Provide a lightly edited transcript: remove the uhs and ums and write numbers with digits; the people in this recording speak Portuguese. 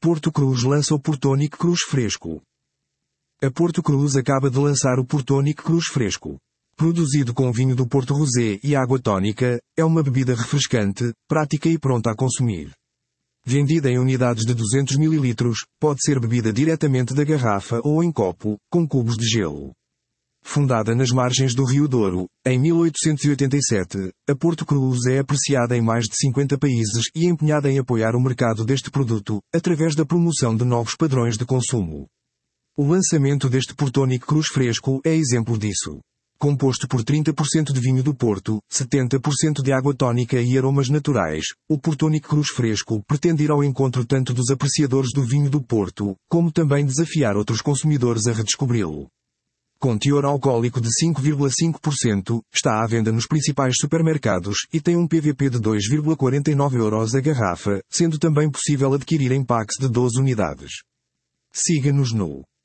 Porto Cruz lança o Portonic Cruz Fresco. A Porto Cruz acaba de lançar o Portonic Cruz Fresco. Produzido com vinho do Porto Rosé e água tónica, é uma bebida refrescante, prática e pronta a consumir. Vendida em unidades de 200 ml, pode ser bebida diretamente da garrafa ou em copo, com cubos de gelo. Fundada nas margens do Rio Douro, em 1887, a Porto Cruz é apreciada em mais de 50 países e empenhada em apoiar o mercado deste produto, através da promoção de novos padrões de consumo. O lançamento deste Portonic Cruz Fresco é exemplo disso. Composto por 30% de vinho do Porto, 70% de água tónica e aromas naturais, o Portonic Cruz Fresco pretende ir ao encontro tanto dos apreciadores do vinho do Porto, como também desafiar outros consumidores a redescobri-lo. Com teor alcoólico de 5,5%, está à venda nos principais supermercados e tem um PVP de 2,49 € a garrafa, sendo também possível adquirir em packs de 12 unidades. Siga-nos no